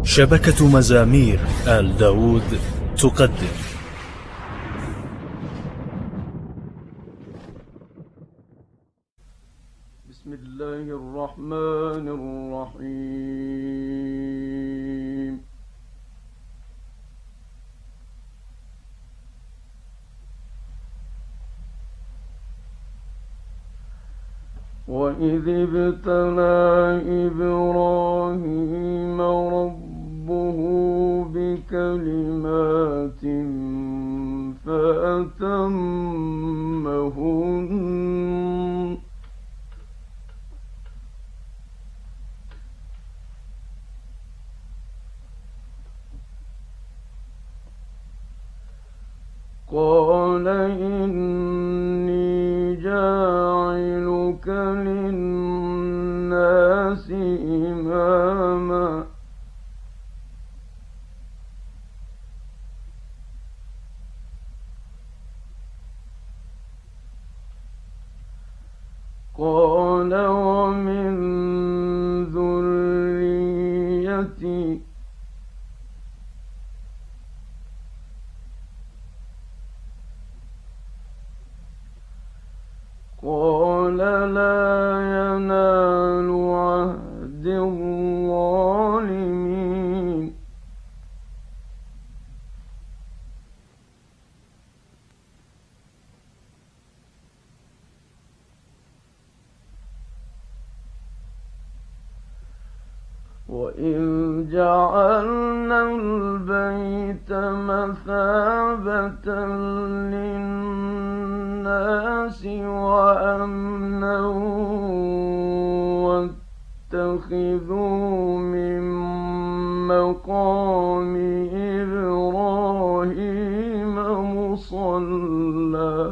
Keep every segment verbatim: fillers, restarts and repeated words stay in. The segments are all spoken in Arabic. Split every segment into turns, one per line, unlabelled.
شبكة مزامير آل داود تقدم.
بسم الله الرحمن الرحيم. وإذ ابتلى إبراهيم ربه بكلمات فأتمهن قال إني جاعلك للناس إماما قال ومن ذريتي قال لا ينال عهد الظالمين. وإذ جعلنا البيت مثابة للناس وأمنا واتخذوا من مقام إبراهيم مصلى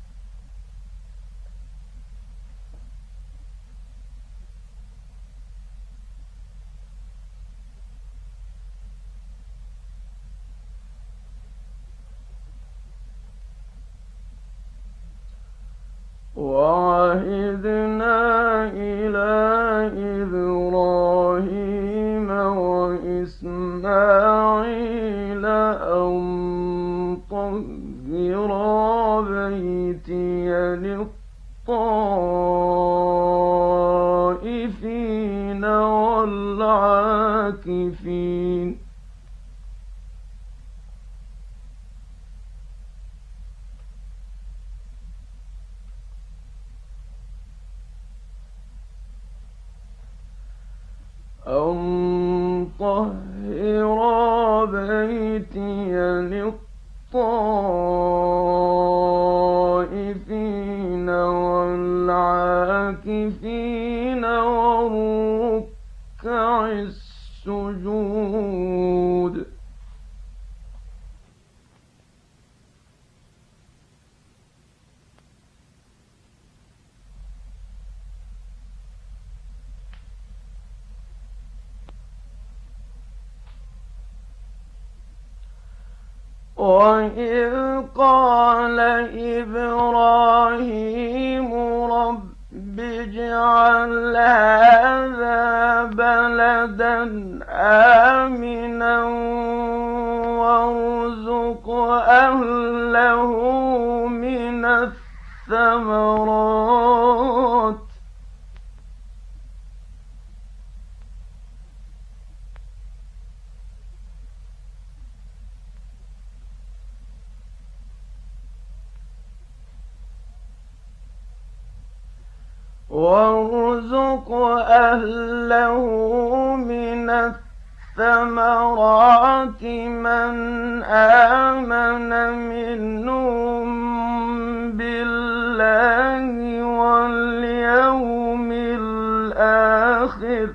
وعهدنا إلى إبراهيم وإسماعيل أن طهرا بيتي للطائفين والعاكفين أن طهر بيتي للطائفين والعاكفين والركع السجود. وإذ قال إبراهيم رب اجعل هذا بلدا آمنا وارزق أهله من الثمرات وارزق أهله من الثمرات من آمن منهم بالله واليوم الآخر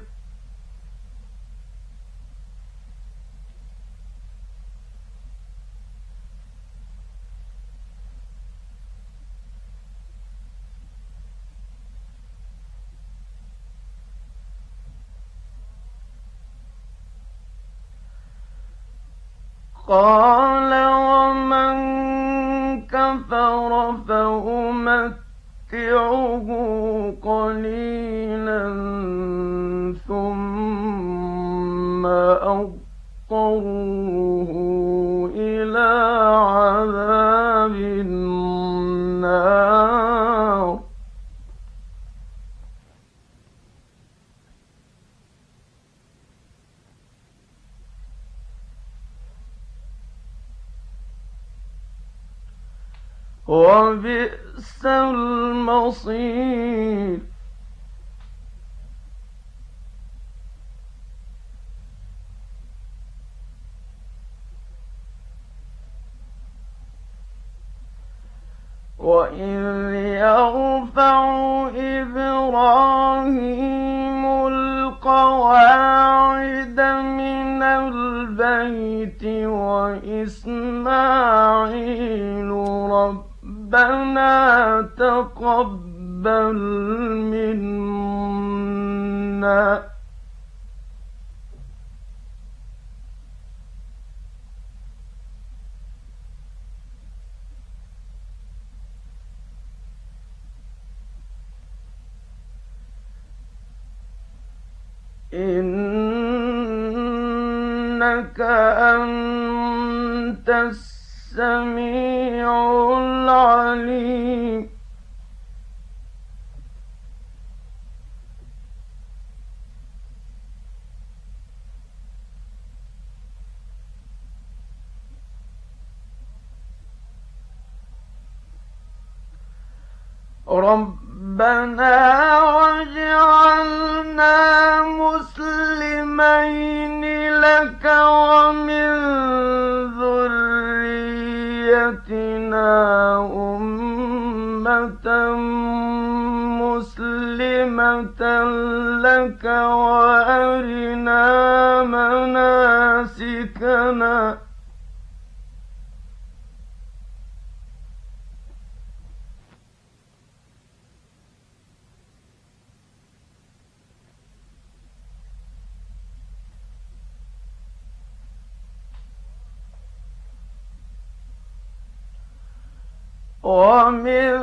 قال ومن كفر فأمتعه قليلا ثم أضطره فاضطروه إلى عذاب النار. وبئس المصير. وإذ يرفع إبراهيم القواعد من البيت وإسماعيل ربنا تقبل منا إنك أنت السميع العليم. ربنا واجعلنا مسلمين لك ومن ذريتنا أمة مسلمة لك وأرنا مناسكنا ومن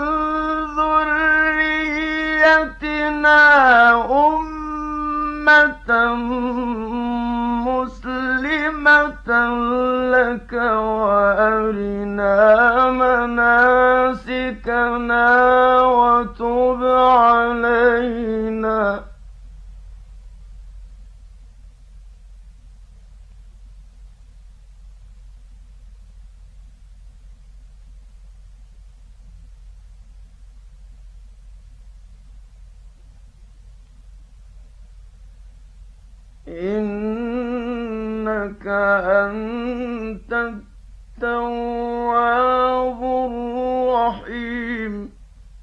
ذريتنا أمة مسلمة لك وأرنا مناسكنا وتب علينا إنك أنت التواب الرحيم.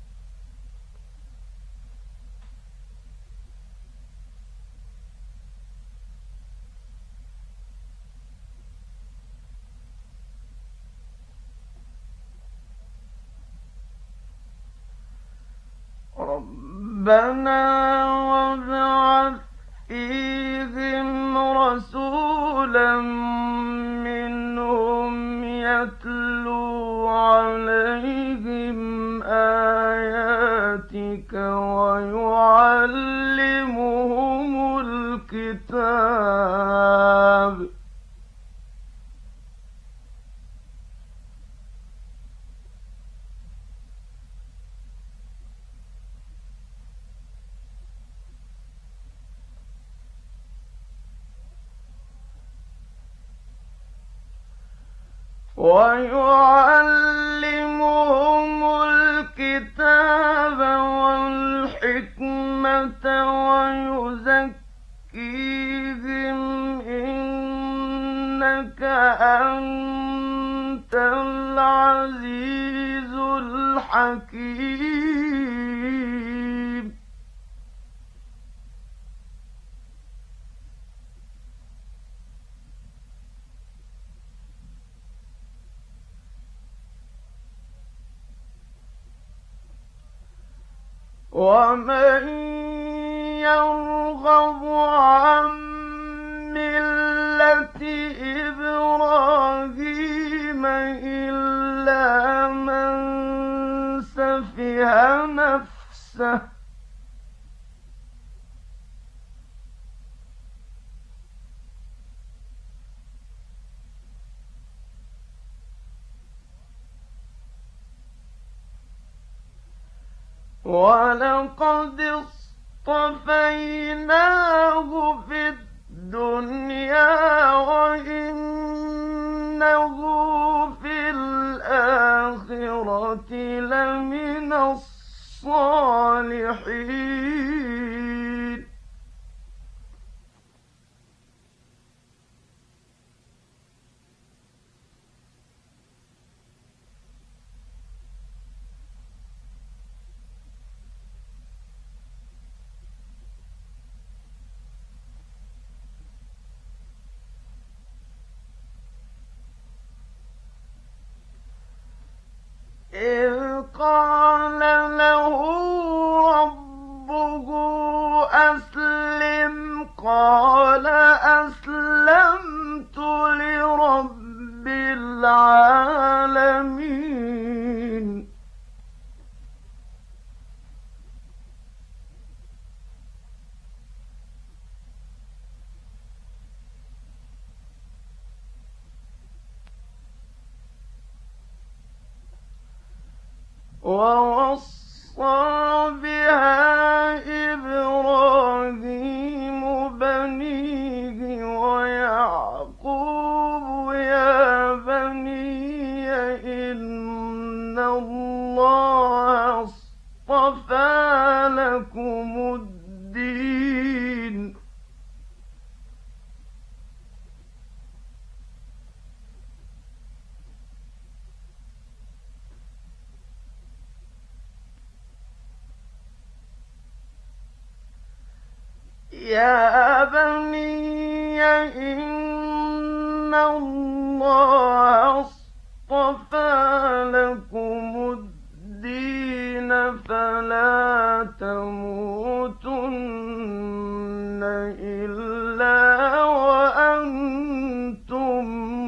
ربنا وابعث فيهم رسولا منهم يتلو عليهم آياتك ويعلمهم الكتاب ويعلمهم الكتاب والحكمة ويزكيهم إنك أنت العزيز الحكيم. ومن يرغب عن ملة إبراهيم إلا من سفه نفسه وَلَقَدِ اصْطَفَيْنَاهُ فِي الدُّنْيَا وَإِنَّهُ فِي الْآخِرَةِ لَمِنَ الصَّالِحِينَ. إِذْ قَالَ لَهُ رَبُّهُ أَسْلِمْ قَالَ أَسْلَمْتُ لِرَبِّ الْعَالَمِينَ. وَوَصَّىٰ بِهَا إِبْرَاهِيمُ بَنِيهِ وَيَعْقُوبُ يَا بَنِيَّ إِنَّ اللَّهَ اصْطَفَىٰ لَكُمُ الدِّينَ يَا بَنِيَّ إِنَّ اللَّهَ اصْطَفَىٰ لَكُمُ الدِّينَ فَلَا تَمُوتُنَّ إِلَّا وَأَنتُم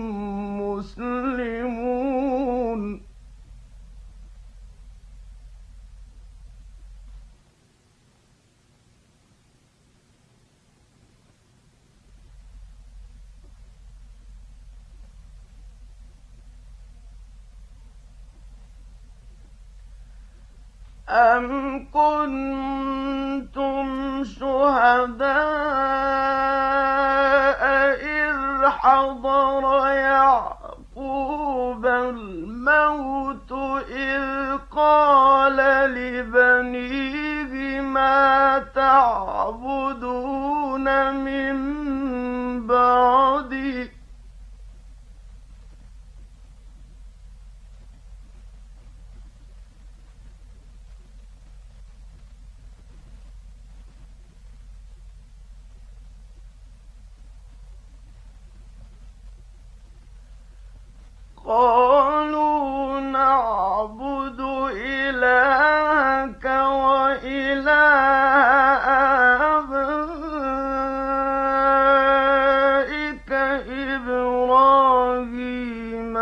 مُّسْلِمُونَ. أَمْ كُنتُمْ شُهَدَاءَ إِذْ حَضَرَ يَعْقُوبَ الْمَوْتُ إِذْ قَالَ لِبَنِيهِ مَا تَعْبُدُونَ مِن بَعْدِي قَالُوا نَعْبُدُ إِلَٰهَكَ وَإِلَٰهَ آبَائِكَ إِبْرَاهِيمَ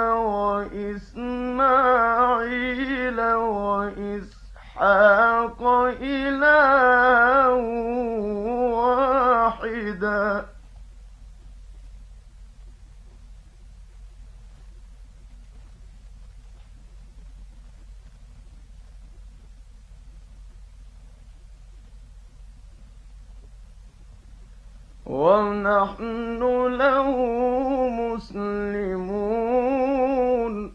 وَإِسْمَاعِيلَ وَإِسْحَاقَ إِلَٰهًا وَاحِدًا وَنَحْنُ لَهُ مُسْلِمُونَ.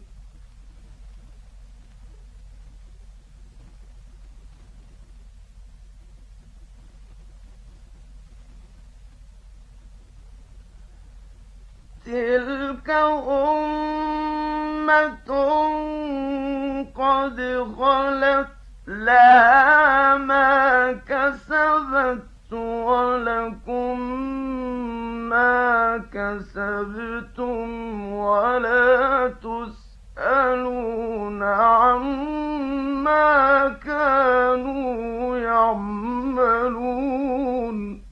تِلْكَ أُمَّةٌ قَدْ خَلَتْ لَهَا مَا كَسَبَتْ وَلَكُم مَّا كَسَبْتُمْ وَلَا تُسْأَلُونَ عَمَّا كَانُوا يَعْمَلُونَ.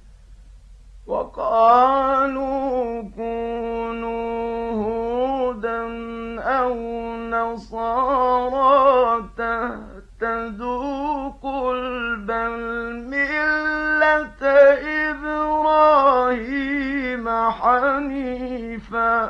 وَقَالُوا كُونُوا هُودًا تذوقوا بل ملة إبراهيم حنيفا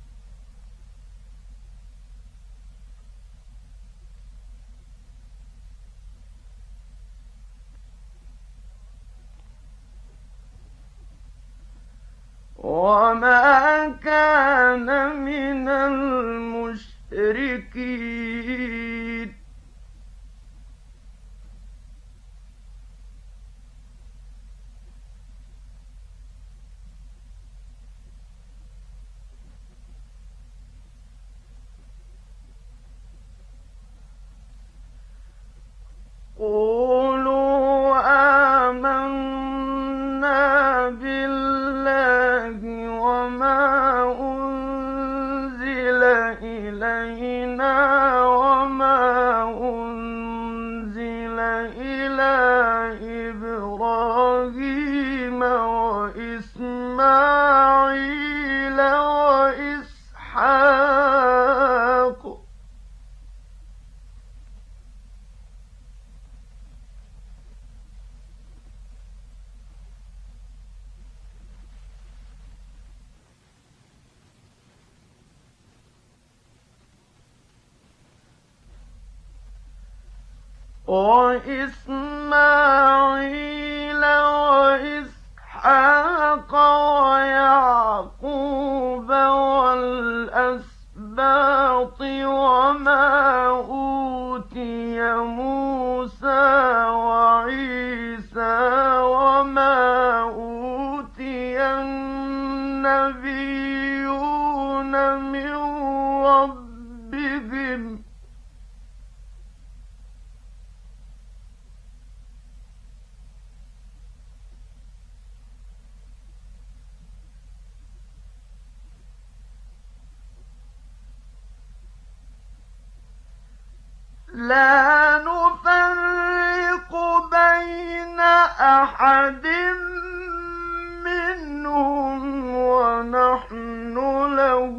وما كان من المشركين قولوا آمنا بالله وما أنزل إلينا وما أنزل إلى إبراهيم وإسماعيل وإسحاق وإسماعيل وإسحاق ويعقوب والأسباط وما أوتي موسى وعيسى وما أوتي النبيون من ربهم لا نفرق بين أحد منهم ونحن له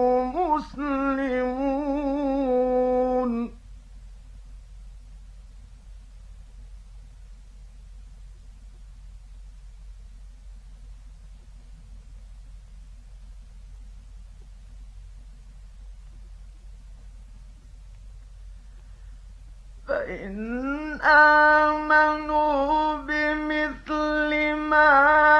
مسلمون فإن آمنوا بمثل ما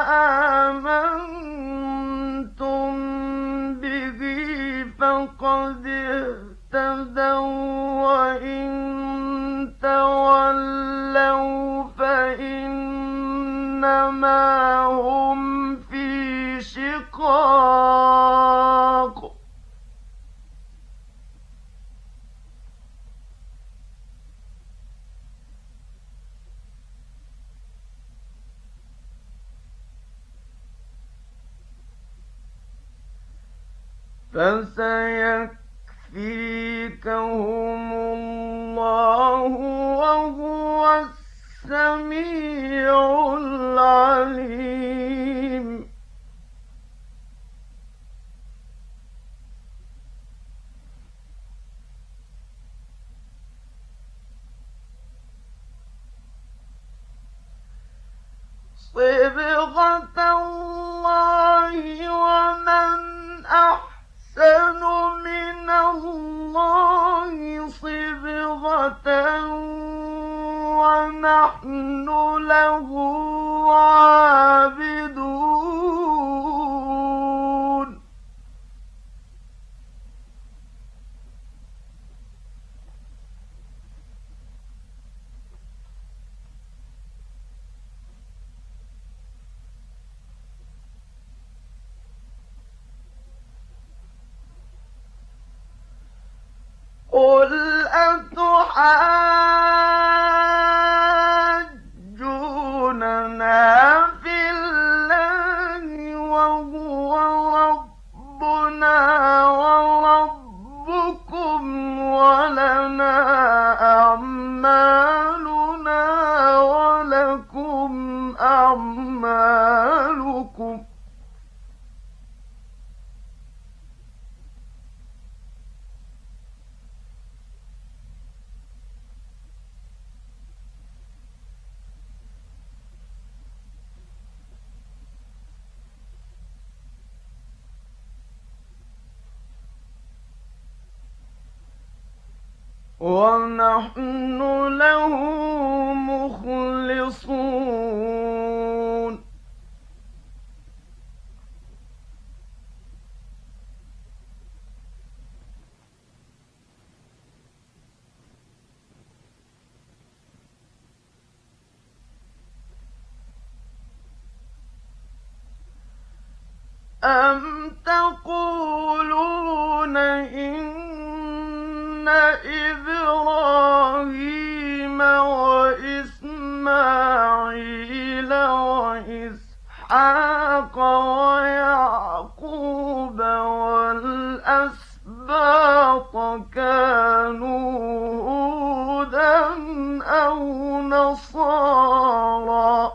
آمنتم به فقد اهتدوا وإن تولوا فإنما هم في شقاق فسيكفيكهم الله وهو السميع العليم صبغة الله ومن أحسن من الله صبغة ونحن له عابدون قل أتحاجوننا في الله وهو ربنا وربكم ولنا أعمالنا ولكم أعمالكم ونحن له مخلصون أم تقولون إن إبراهيم وإسماعيل وإسحاق ويعقوب والأسباط كانوا هودا أو نصارى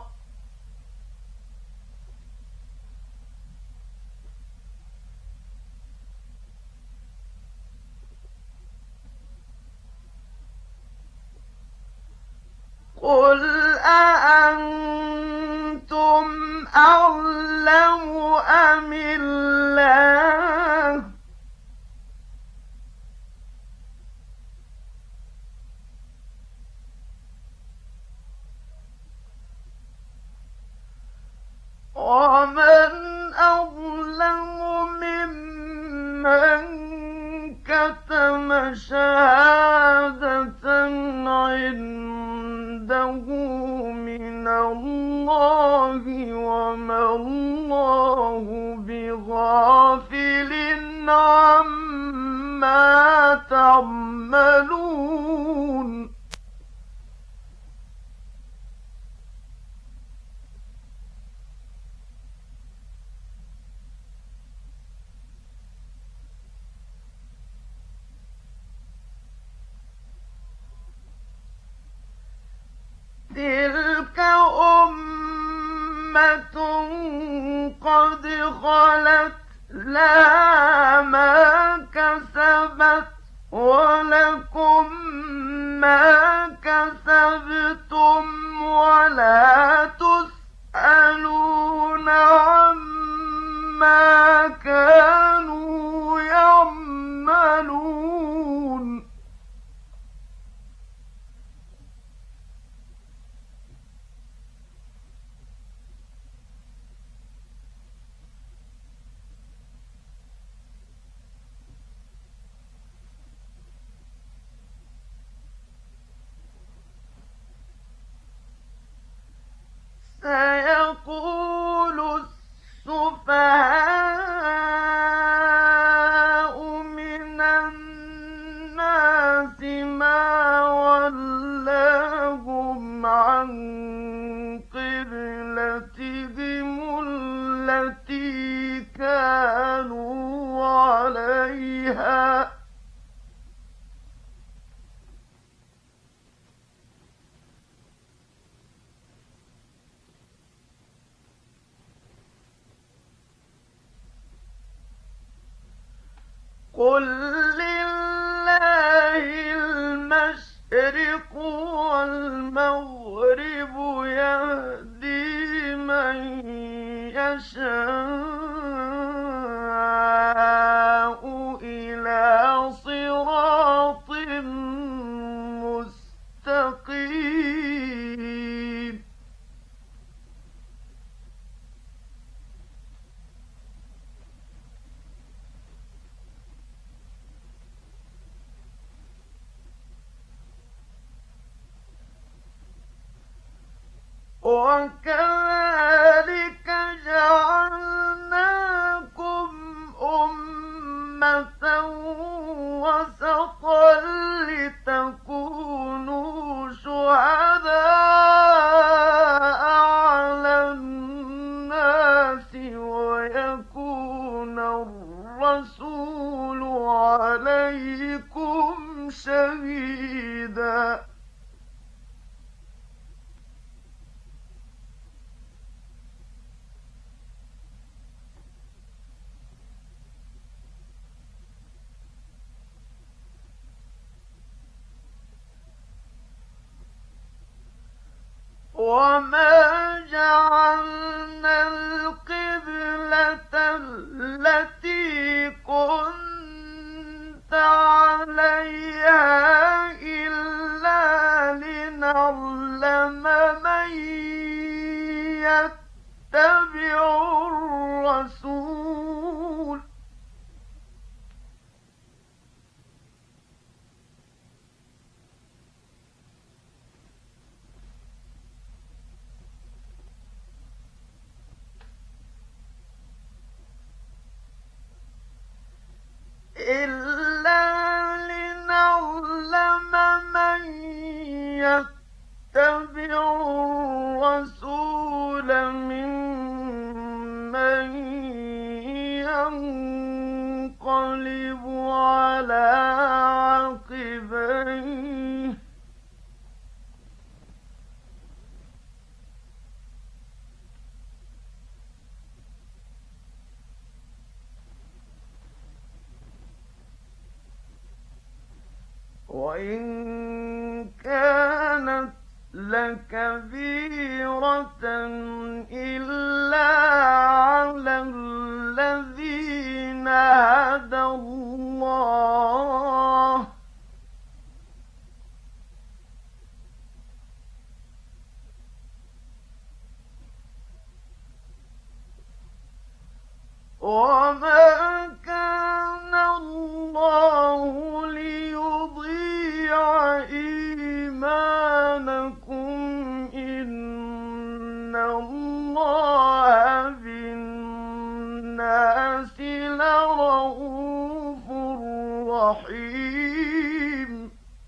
قل أأنتم أعلم أم الله ومن أظلم ممن كتم شهادة عنده من الله وما الله بغافل عما تعملون تلك أمة قد خلت لها ما كسبت ولكم ما كسبتم ولا تسألون عما كانوا يعملون سيقول السفهاء من الناس ما ولاهم عن قبلتهم التي كانوا عليها قل لله المشرق والمغرب يهدي من يشاء إلى صراط مستقيم وكذلك جعلناكم أمة وسطا لتكونوا شهداء على الناس ويكون الرسول عليكم شهيدا وما جعلنا القبلة التي كنت عليها لنعلم من يتبع الرسول إلا لنعلم من يتبع الرسول ممن ينقلب على عقبيه وإن كانت لكبيرة إلا على الذين هدى الله وما كان الله ليضيع إيمانكم إن الله بالناس لرءوف رحيم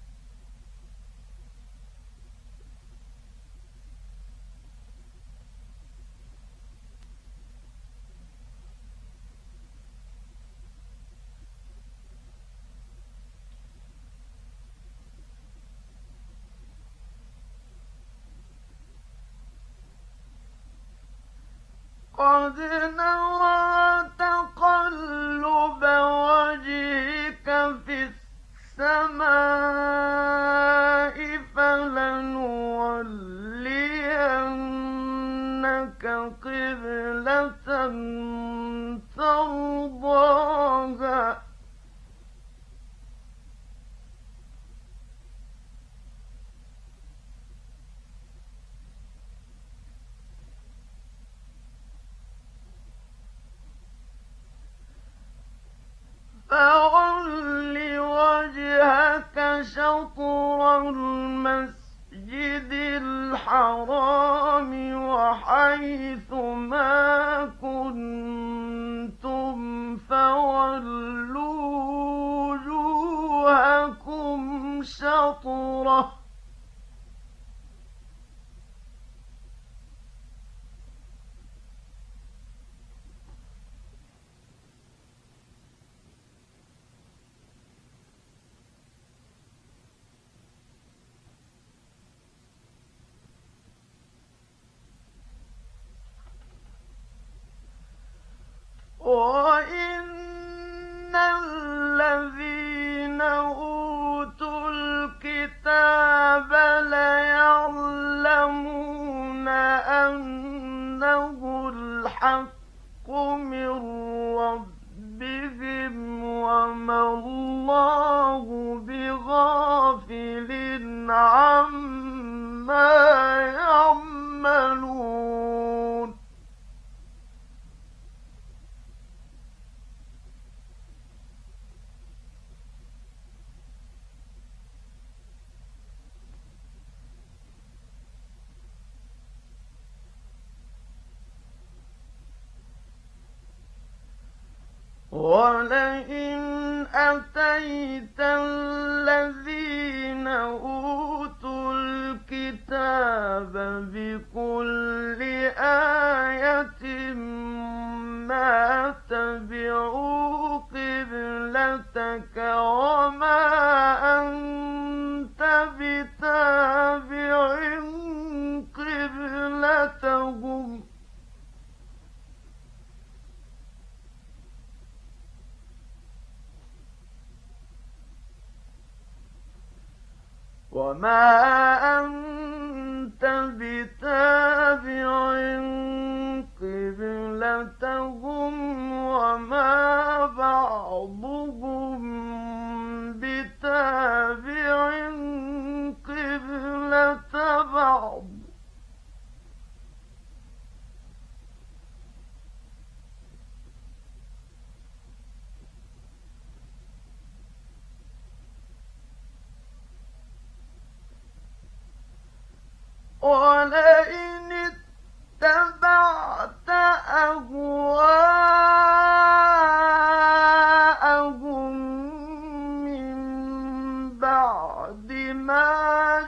قد نرى تقلب وجهك في السماء فلنولينك قبلة ترضاها فَوَلِّ وَجْهَكَ شَطْرَ الْمَسْجِدِ الْحَرَامِ وَحَيْثُ مَا كُنتُمْ فَوَلُّوا وُجُوهَكُمْ شَطْرَهُ ۗ وَإِنَّ الَّذِينَ أُوتُوا الْكِتَابَ لَيَعْلَمُونَ أَنَّهُ الْحَقُّ مِنْ رَبِّهِمْ وَمَا اللَّهُ بِغَافِلٍ عَمَّا يَعْمَلُونَ وَلَئِنْ أَتَيْتَ الَّذِينَ أُوتُوا الْكِتَابَ بِكُلِّ آيَةٍ مَا تَبِعُوا قِبْلَتَكَ وَمَا أَنتَ بِتَابِعٍ قِبْلَتَهُمْ ۚ وَمَا أَنتَ بِتَابِعٍ قِبْلَتَهُمْ وَمَا بَعْضُهُم بِتَابِعٍ قِبْلَةَ ولئن اتبعت أهواءهم من بعد ما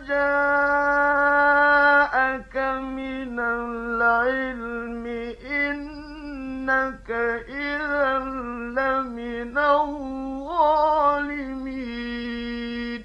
جاءك من العلم إنك إذا لمن الظالمين.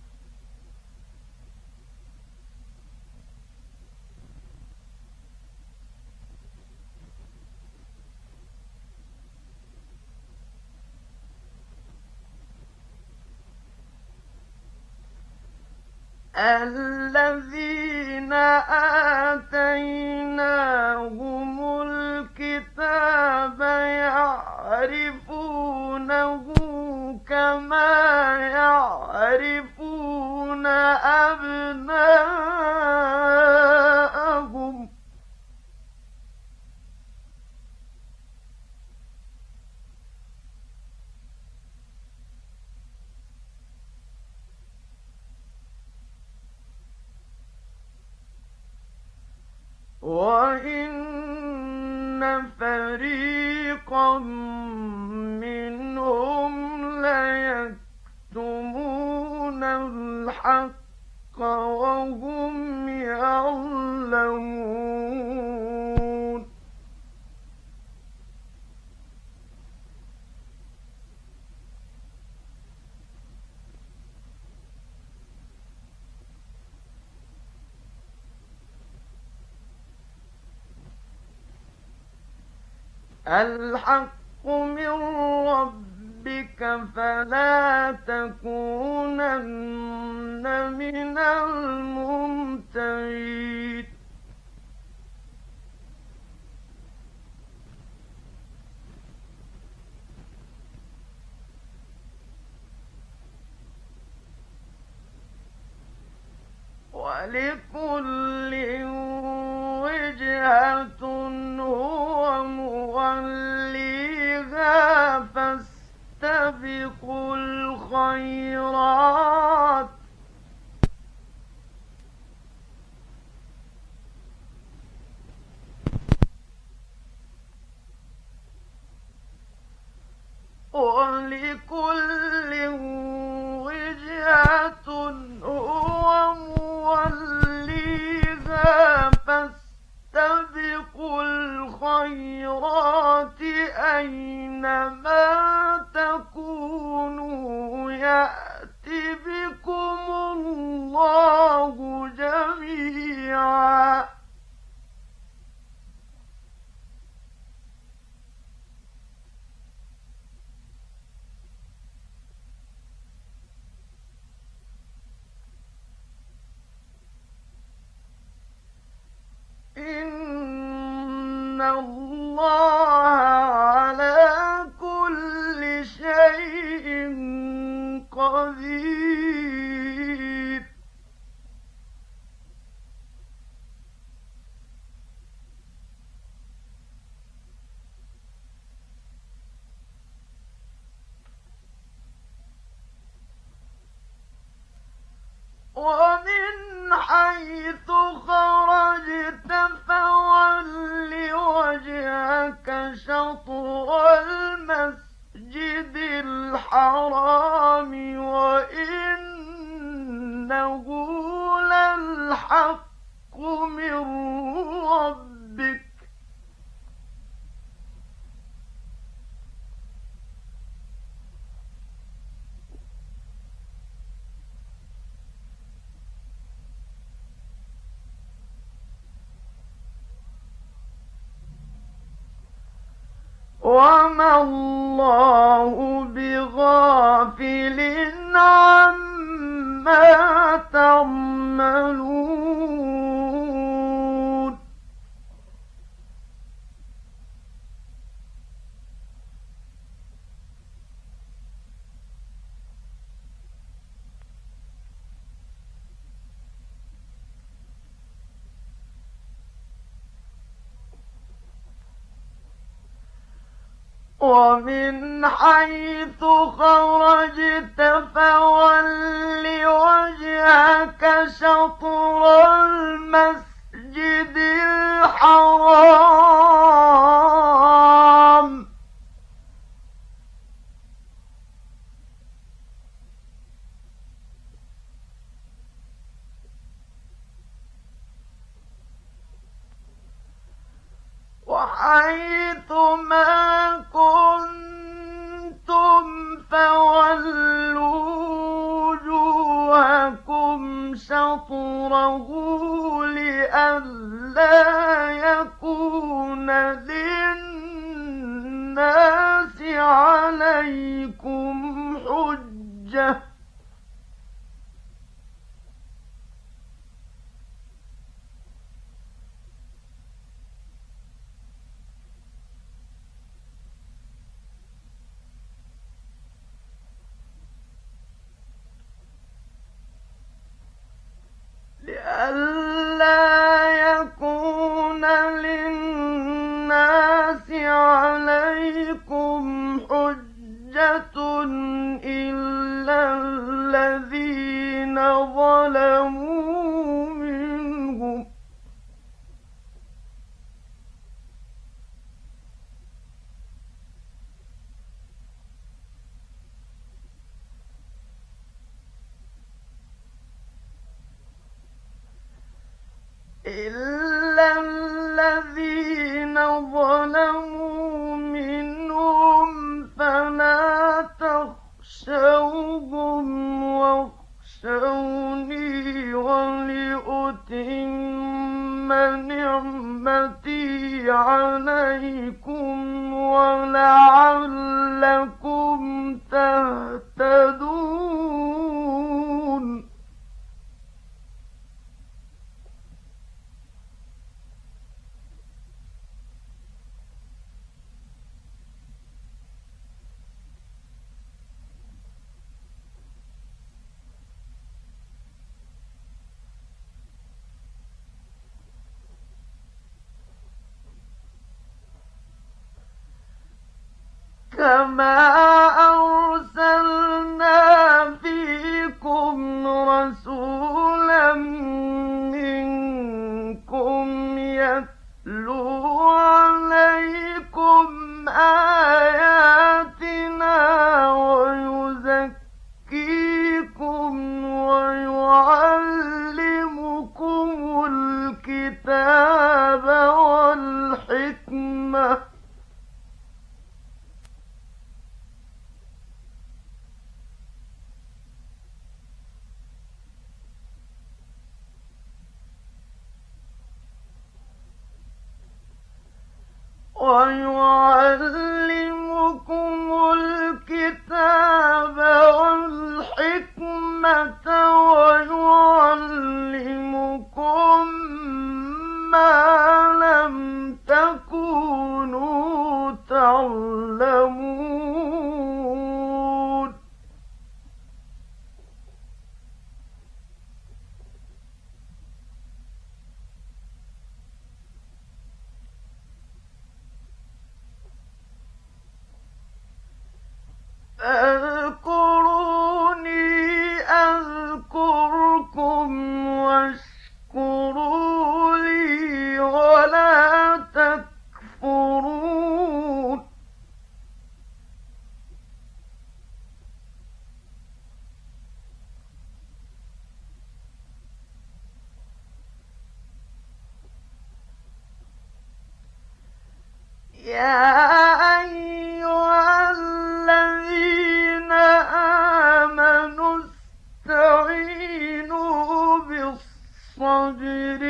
الذين آتيناهم الكتاب يعرفونه كما يعرفون أبناءهم وَإِنَّ فَرِيقًا مِّنْهُمْ لَيَكْتُمُونَ الْحَقَّ وَهُمْ يَعْلَمُونَ. الحق من ربك فلا تكونن من الممترين. ولكل وجهة هو موليها فاستبقوا الخيرات ولكل وجهة هو موليها فاستبقوا الخيرات أينما تكونوا يأت بكم الله جميعا. إن الله على كل شيء قدير. ومن حيث خرجت فول وجهك شطر المسجد الحرام وإنه للحق من ربك وما الله بغافل عما تعملون. ومن حيث خرجت فول وجهك شطر المسجد المسجد الحرام وحيث ما كنتم فولوا وجوهكم شطره لئلا يكون للناس عليكم حجة لئلا يكون للناس عليكم حجة إلا الذين ظلموا منهم إلا الذين ظلموا منهم فلا تخشوهم واخشوني ولأتم نعمتي عليكم ولعلكم تهتدون كما أرسلنا فيكم رسولا منكم يتلو عليكم آياتنا ويزكيكم ويعلمكم الكتاب والحكمة ويعلمكم الكتاب والحكمة ويعلمكم ما لم تكونوا تعلمون اذكروني أذكركم واشكروا لي ولا تكفرون يا أيها الذين آمنوا استعينوا بالصبر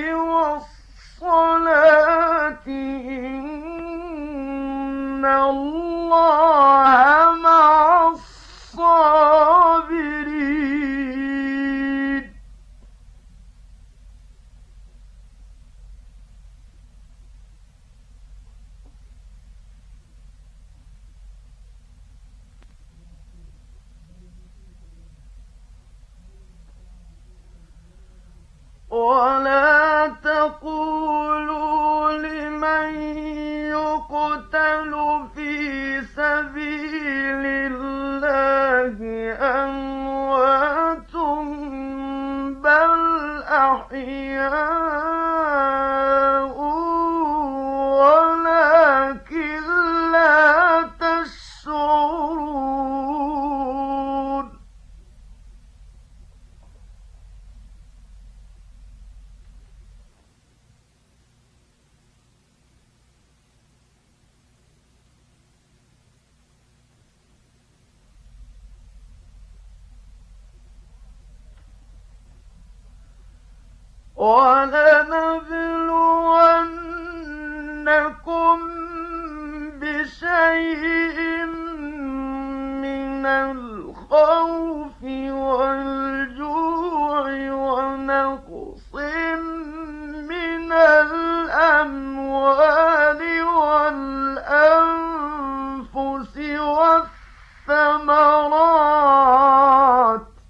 والصلاة إن الله مع الصابرين وَلَنَبْلُوَنَّكُم بِشَيْءٍ مِّنَ الْخَوْفِ وَالْجُوعِ وَنَقْصٍ مِّنَ الْأَمْوَالِ وَالْأَنفُسِ وَالثَّمَرَاتِ ۗ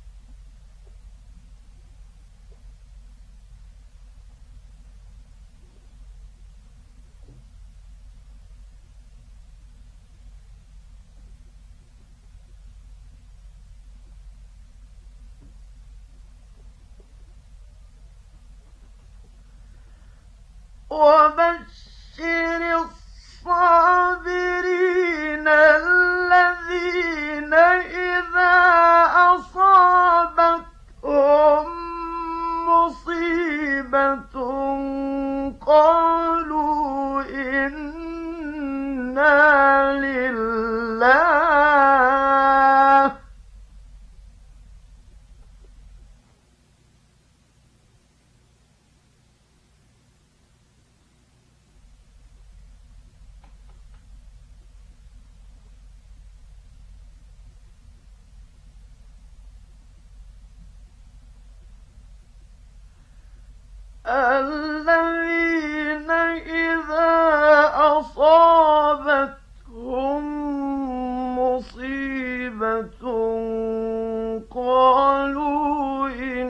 وَبَشِّرِ الصَّابِرِينَ الَّذِينَ إِذَا أَصَابَتْهُم مُّصِيبَةٌ قَالُوا إِنَّا لِلَّهِ الَّذِينَ إِذَا أَصَابَتْهُم مُّصِيبَةٌ قَالُوا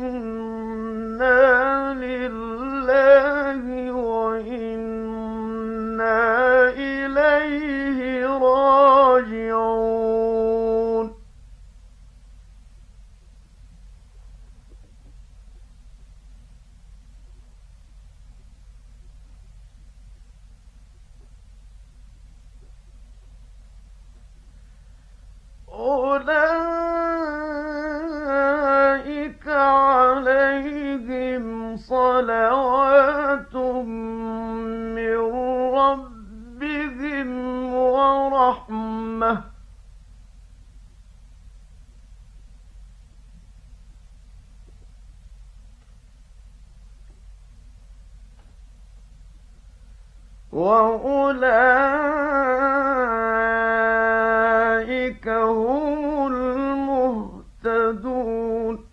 إِنَّا لِلَّهِ وَإِنَّا إِلَيْهِ راجعون أولئك عليهم صلوات من ربهم ورحمة وأولئك هم المهتدون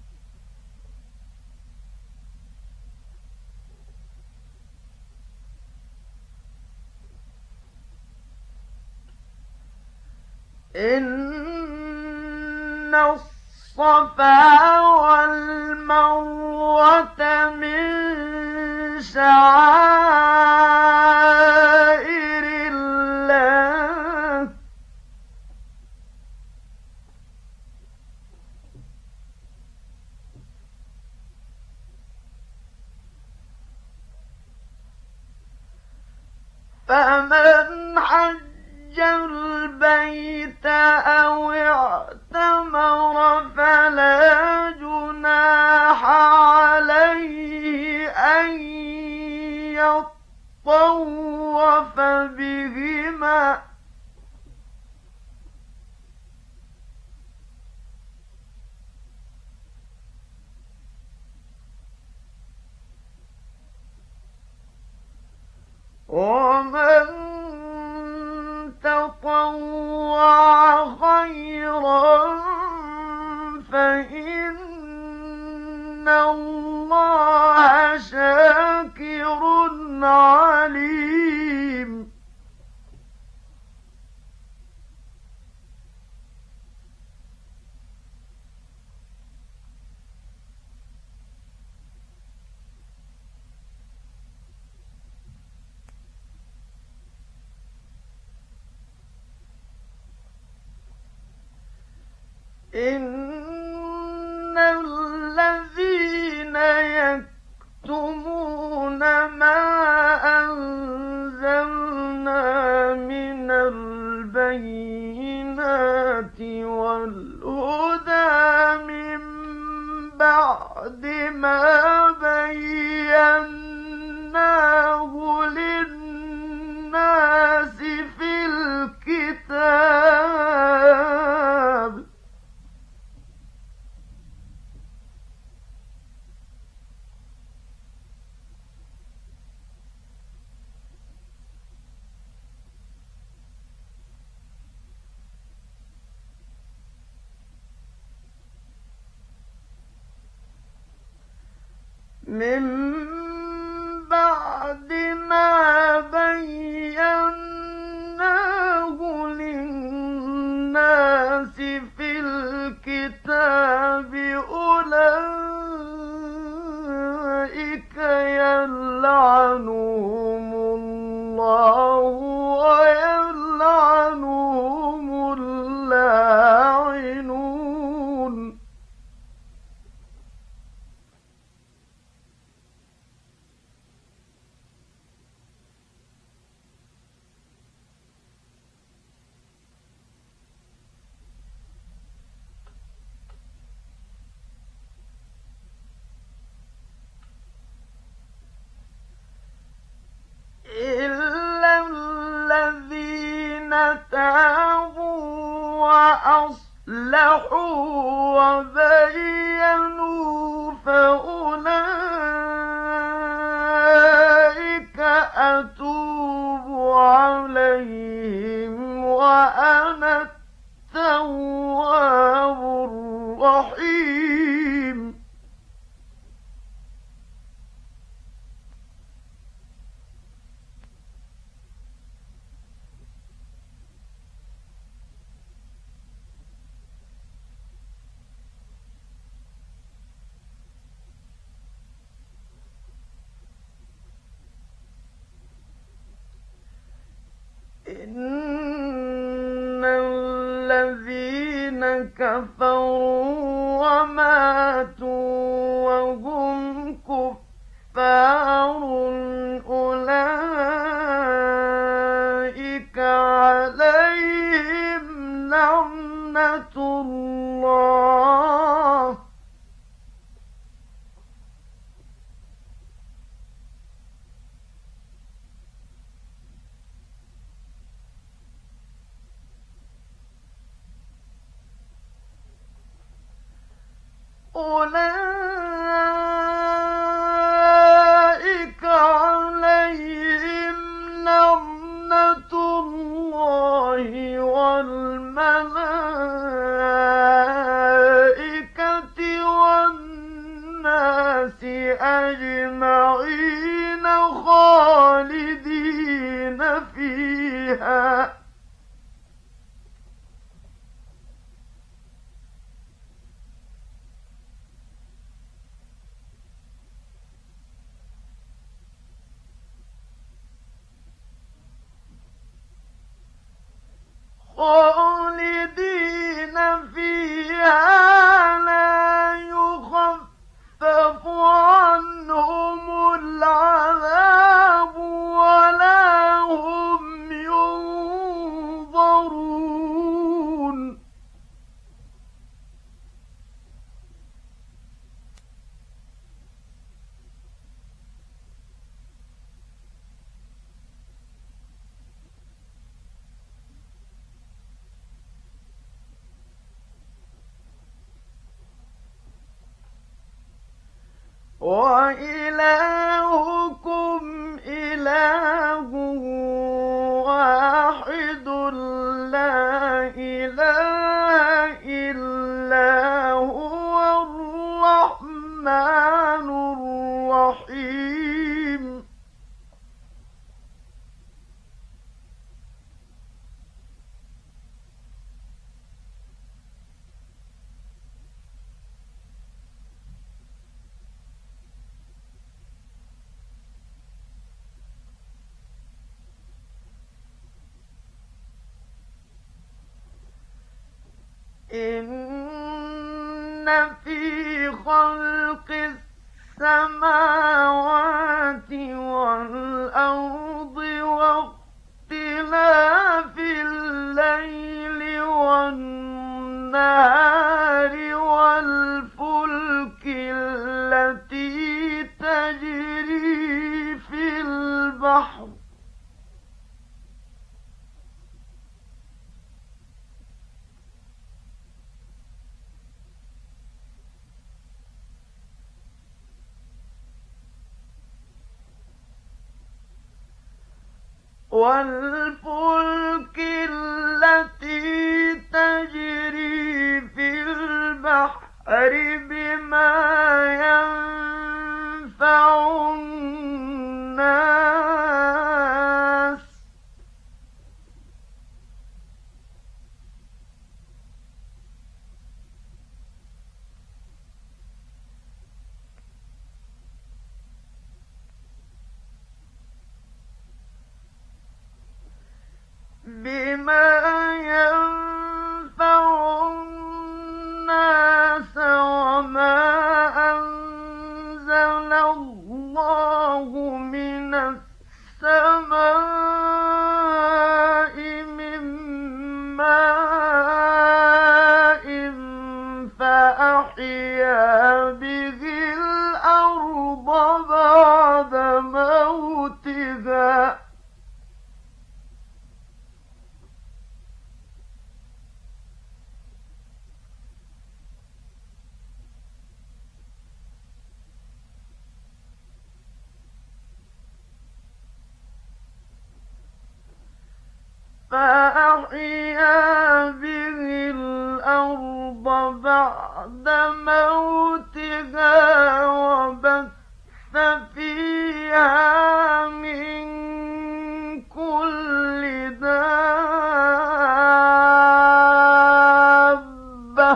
إن الصفا والمروة من شعائر الله فمن حج البيت أو اعتمر فلا جناح عليه أن يطوف بهما ومن تطوع خيرا فإن الله شاكر عليم إن الذين يكتمون ما أنزلنا من البينات والهدى من بعد ما بيناه للناس في الكتاب من بعد ما بيناه للناس في الكتاب أولئك يلعنهم الله ويلعنهم اللاعنون. إلا الذين تابوا وأصلحوا وبينوا فأولئك أتوب عليهم وأنا التواب الرحيم. إن الذين كفروا وماتوا وهم كفار أولئك عليهم لعنة الله أولئك عليهم لعنة الله والملائكة والناس أجمعين خالدين فيها. خالدين فيها لا يخفف عنهم العذاب ولا هم ينظرون. وإلهكم إله واحد لا إله إلا هو الرحمن الرحيم. إن في خلق السماوات والأرض واختلاف الليل والنهار والفلك التي تجري في البحر والفلك التي تجري في البحر بما ينفع فأحيا به الأرض بعد موتها وبث فيها من كل دابة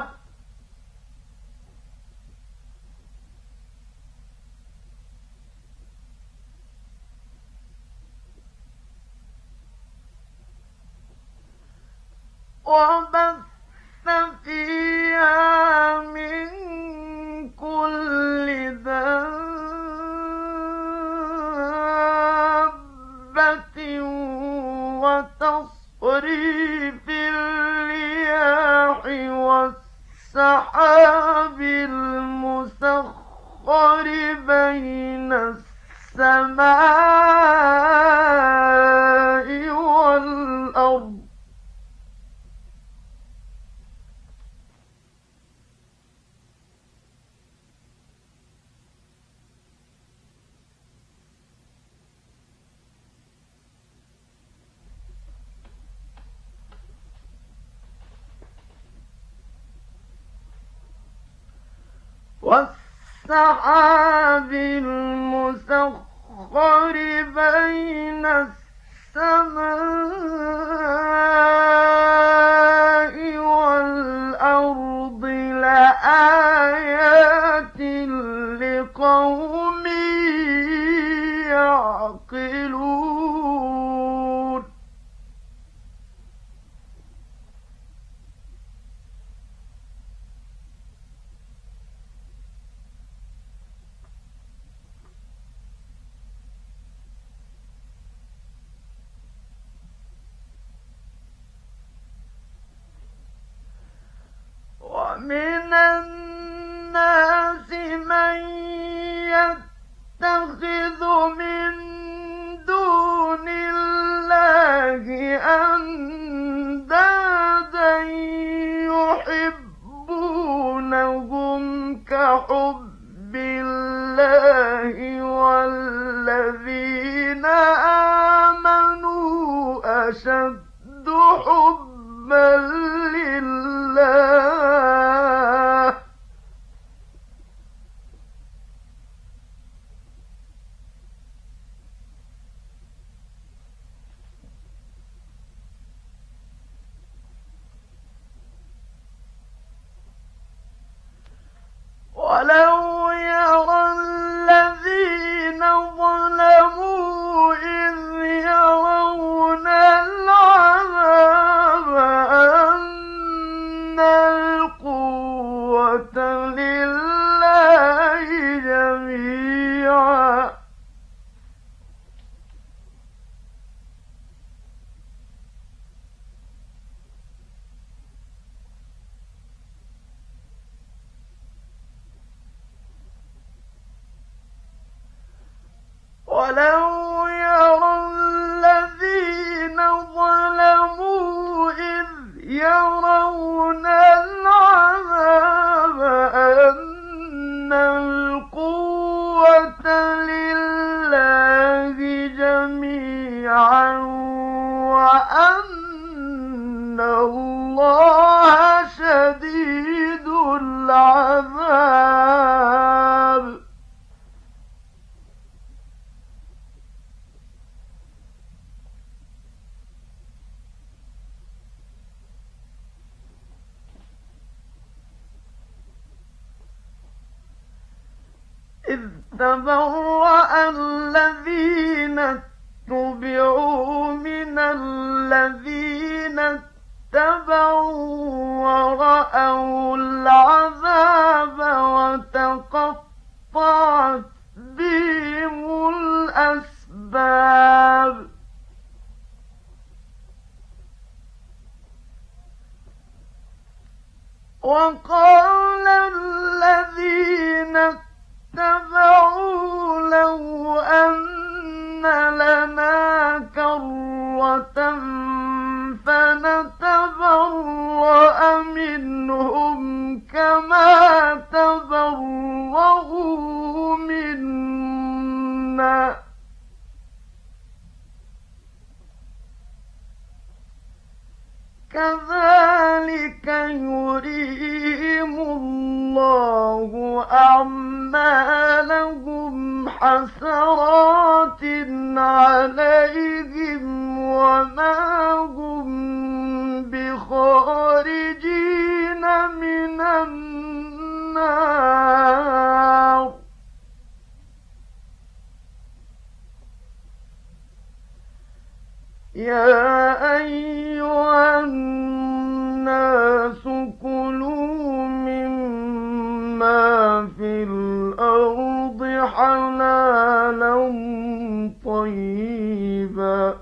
وبث فيها من كل دابة وتصريف الرياح والسحاب المسخر بين السماء والأرض والسحاب المسخر بين السماء والأرض لآيات لقوم يعقلون ومن الناس من يتخذ من دون الله أندادا يحبونهم كحب الله والذين آمنوا أشد حبا لله ولو يرى الذين ظلموا إذ يرون العذاب أن القوة لله جميعا ولو يرى الذين ظلموا إذ يرون العذاب أن القوة لله جميعا وأن الله شديد العذاب إذ تبرأ الذين اتبعوا من الذين اتبعوا ورأوا العذاب وتقطعت بهم الأسباب وقال الذين اتبعوا لو أن لنا كرة فنتبرأ منهم كما تبرأوا منا كذلك يريهم الله أعمالهم حسرات عليهم وما هم بخارجين من النار. يا أيها الناس كلوا مما في الأرض حلالا طيبا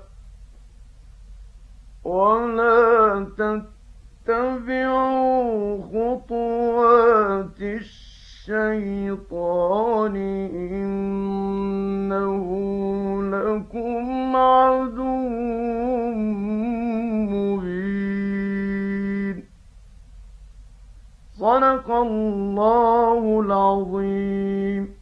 ولا تتبعوا خطوات الشيطان إنه لكم عدو مبين. صدق الله العظيم.